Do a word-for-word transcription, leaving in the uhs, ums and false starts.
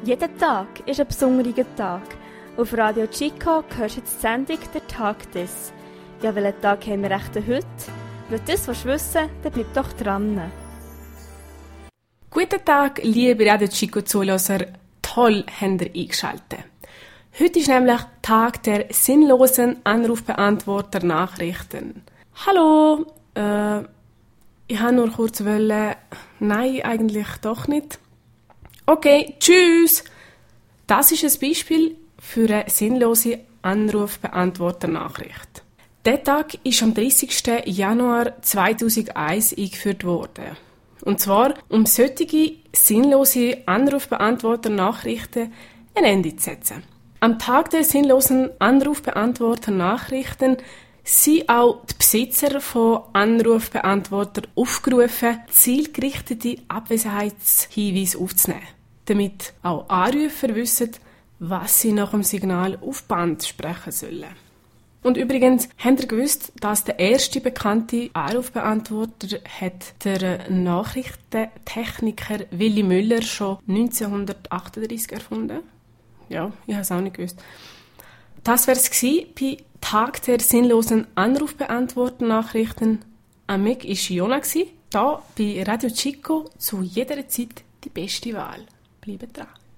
Jeder Tag ist ein besonderer Tag. Auf Radio Chico hörst du die Sendung «Der Tag des». Ja, welchen Tag haben wir echt heute? Wenn du das wissen willst, dann bleib doch dran. Guten Tag, liebe Radio Chico-Zuhörer. Toll, habt ihr eingeschaltet. Heute ist nämlich Tag der sinnlosen Anrufbeantworter-Nachrichten. Hallo, äh, ich wollte nur kurz wollen, nein, eigentlich doch nicht. Okay, tschüss! Das ist ein Beispiel für eine sinnlose Anrufbeantworter-Nachricht. Der Tag ist am dreißigsten Januar zweitausendeins eingeführt worden. Und zwar, um solche sinnlose Anrufbeantworter-Nachrichten ein Ende zu setzen. Am Tag der sinnlosen Anrufbeantworter-Nachrichten sind auch die Besitzer von Anrufbeantwortern aufgerufen, zielgerichtete Abwesenheitshinweise aufzunehmen, damit auch Anrufer wissen, was sie nach dem Signal auf Band sprechen sollen. Und übrigens, habt ihr gewusst, dass der erste bekannte Anrufbeantworter hat der Nachrichtentechniker Willy Müller schon neunzehnhundertachtunddreissig erfunden? Ja, ich habe es auch nicht gewusst. Das wäre es bei Tag der sinnlosen Anrufbeantworter-Nachrichten. Am Mic war Jona, hier bei Radio Chico zu jeder Zeit die beste Wahl. Bleibt dran.